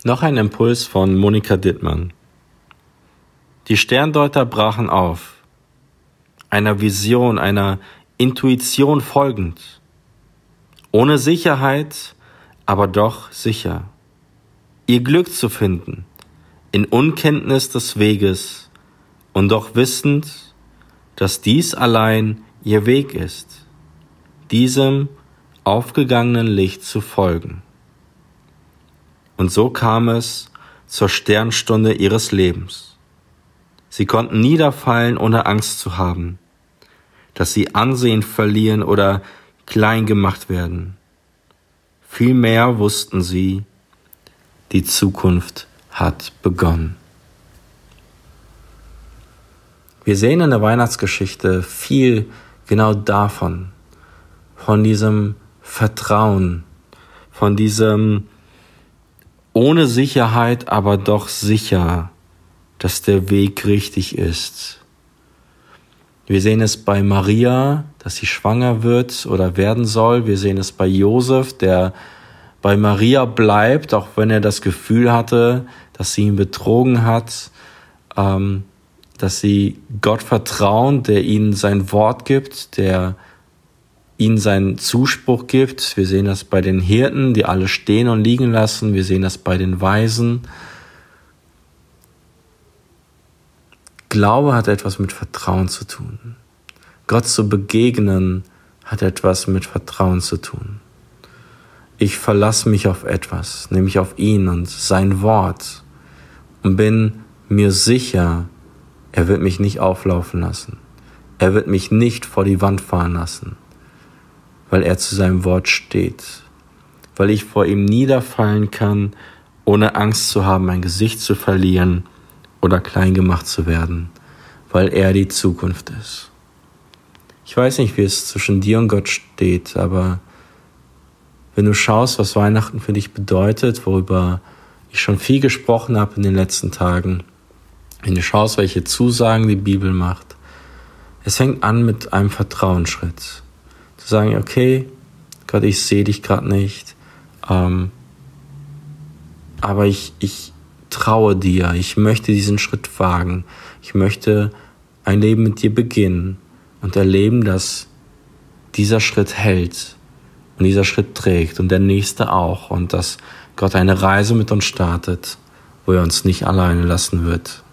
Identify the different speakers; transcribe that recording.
Speaker 1: Noch ein Impuls von Monika Dittmann. Die Sterndeuter brachen auf, einer Vision, einer Intuition folgend, ohne Sicherheit, aber doch sicher, ihr Glück zu finden, in Unkenntnis des Weges und doch wissend, dass dies allein ihr Weg ist, diesem aufgegangenen Licht zu folgen. Und so kam es zur Sternstunde ihres Lebens. Sie konnten niederfallen, ohne Angst zu haben, dass sie Ansehen verlieren oder klein gemacht werden. Vielmehr wussten sie, die Zukunft hat begonnen. Wir sehen in der Weihnachtsgeschichte viel genau davon, von diesem Vertrauen, von diesem ohne Sicherheit, aber doch sicher, dass der Weg richtig ist. Wir sehen es bei Maria, dass sie schwanger wird oder werden soll. Wir sehen es bei Josef, der bei Maria bleibt, auch wenn er das Gefühl hatte, dass sie ihn betrogen hat, dass sie Gott vertrauen, der ihnen sein Wort gibt, der ihnen seinen Zuspruch gibt. Wir sehen das bei den Hirten, die alle stehen und liegen lassen. Wir sehen das bei den Weisen. Glaube hat etwas mit Vertrauen zu tun. Gott zu begegnen hat etwas mit Vertrauen zu tun. Ich verlasse mich auf etwas, nämlich auf ihn und sein Wort, und bin mir sicher, er wird mich nicht auflaufen lassen. Er wird mich nicht vor die Wand fahren lassen, weil er zu seinem Wort steht, weil ich vor ihm niederfallen kann, ohne Angst zu haben, mein Gesicht zu verlieren oder klein gemacht zu werden, weil er die Zukunft ist. Ich weiß nicht, wie es zwischen dir und Gott steht, aber wenn du schaust, was Weihnachten für dich bedeutet, worüber ich schon viel gesprochen habe in den letzten Tagen, wenn du schaust, welche Zusagen die Bibel macht, es fängt an mit einem Vertrauensschritt. Zu sagen, okay, Gott, ich sehe dich gerade nicht, aber ich traue dir, ich möchte diesen Schritt wagen, ich möchte ein Leben mit dir beginnen und erleben, dass dieser Schritt hält und dieser Schritt trägt und der nächste auch, und dass Gott eine Reise mit uns startet, wo er uns nicht alleine lassen wird.